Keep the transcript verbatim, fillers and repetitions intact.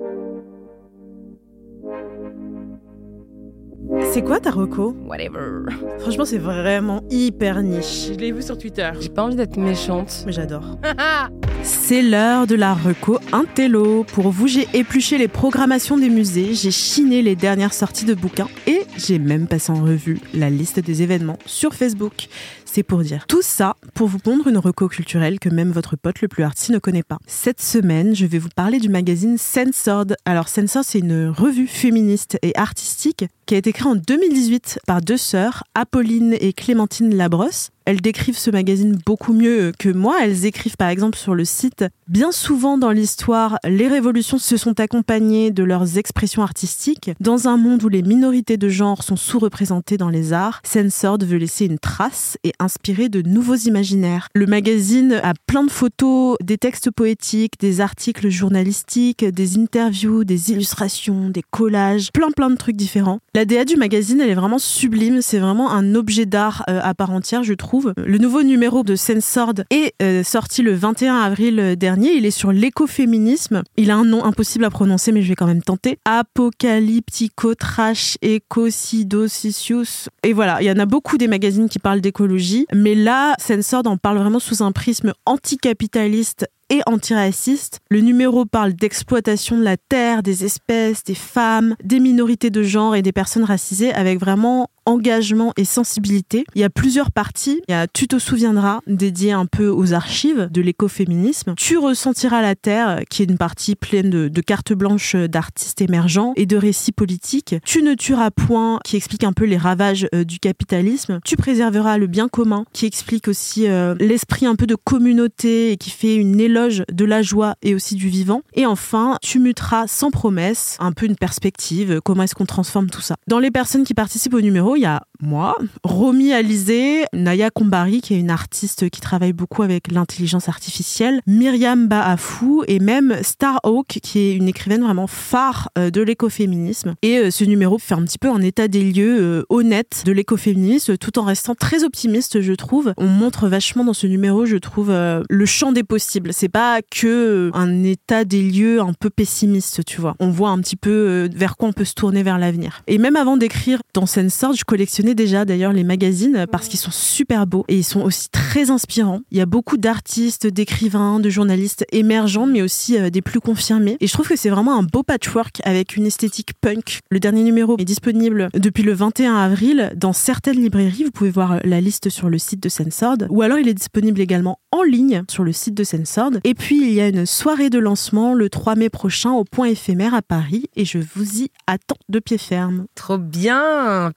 C'est quoi ta reco ? Whatever. Franchement, c'est vraiment hyper niche. Je l'ai vu sur Twitter. J'ai pas envie d'être méchante. Mais j'adore. C'est l'heure de la reco intello. Pour vous, j'ai épluché les programmations des musées, j'ai chiné les dernières sorties de bouquins et j'ai même passé en revue la liste des événements sur Facebook. C'est pour dire. Tout ça pour vous pondre une reco culturelle que même votre pote le plus arty ne connaît pas. Cette semaine, je vais vous parler du magazine Censored. Alors Censored, c'est une revue féministe et artistique qui a été créée en deux mille dix-huit par deux sœurs, Apolline et Clémentine Labrosse. Elles décrivent ce magazine beaucoup mieux que moi. Elles écrivent par exemple sur le site « Bien souvent dans l'histoire, les révolutions se sont accompagnées de leurs expressions artistiques. Dans un monde où les minorités de genre sont sous-représentées dans les arts, Censored veut laisser une trace et inspirer de nouveaux imaginaires. » Le magazine a plein de photos, des textes poétiques, des articles journalistiques, des interviews, des illustrations, des collages, plein plein de trucs différents. La D A du magazine, elle est vraiment sublime. C'est vraiment un objet d'art euh, à part entière, je trouve. Le nouveau numéro de Censored est euh, sorti le vingt et un avril dernier. Il est sur l'écoféminisme. Il a un nom impossible à prononcer, mais je vais quand même tenter. Apocalyptico Trash Ecocidocicius. Et voilà, il y en a beaucoup des magazines qui parlent d'écologie. Mais là, Censored en parle vraiment sous un prisme anticapitaliste et antiraciste. Le numéro parle d'exploitation de la terre, des espèces, des femmes, des minorités de genre et des personnes racisées avec vraiment engagement et sensibilité. Il y a plusieurs parties. Il y a Tu te souviendras, dédié un peu aux archives de l'écoféminisme. Tu ressentiras la terre, qui est une partie pleine de, de cartes blanches d'artistes émergents et de récits politiques. Tu ne tueras point, qui explique un peu les ravages euh, du capitalisme. Tu préserveras le bien commun, qui explique aussi euh, l'esprit un peu de communauté et qui fait une éloge de la joie et aussi du vivant. Et enfin, Tu muteras sans promesse, un peu une perspective, comment est-ce qu'on transforme tout ça. Dans les personnes qui participent au numéro, il y a moi, Romy Alizé, Naya Kombari, qui est une artiste qui travaille beaucoup avec l'intelligence artificielle, Myriam Baafou et même Starhawk, qui est une écrivaine vraiment phare de l'écoféminisme. Et ce numéro fait un petit peu un état des lieux euh, honnête de l'écoféminisme, tout en restant très optimiste, je trouve. On montre vachement dans ce numéro, je trouve, euh, le champ des possibles. C'est pas que un état des lieux un peu pessimiste, tu vois. On voit un petit peu euh, vers quoi on peut se tourner vers l'avenir. Et même avant d'écrire dans Censored, je collectionnais déjà d'ailleurs les magazines parce qu'ils sont super beaux et ils sont aussi très inspirants. Il y a beaucoup d'artistes, d'écrivains, de journalistes émergents mais aussi euh, des plus confirmés. Et je trouve que c'est vraiment un beau patchwork avec une esthétique punk. Le dernier numéro est disponible depuis le vingt et un avril dans certaines librairies. Vous pouvez voir la liste sur le site de Censored ou alors il est disponible également en ligne sur le site de Censored. Et puis il y a une soirée de lancement le trois mai prochain au Point Éphémère à Paris et je vous y attends de pied ferme. Trop bien.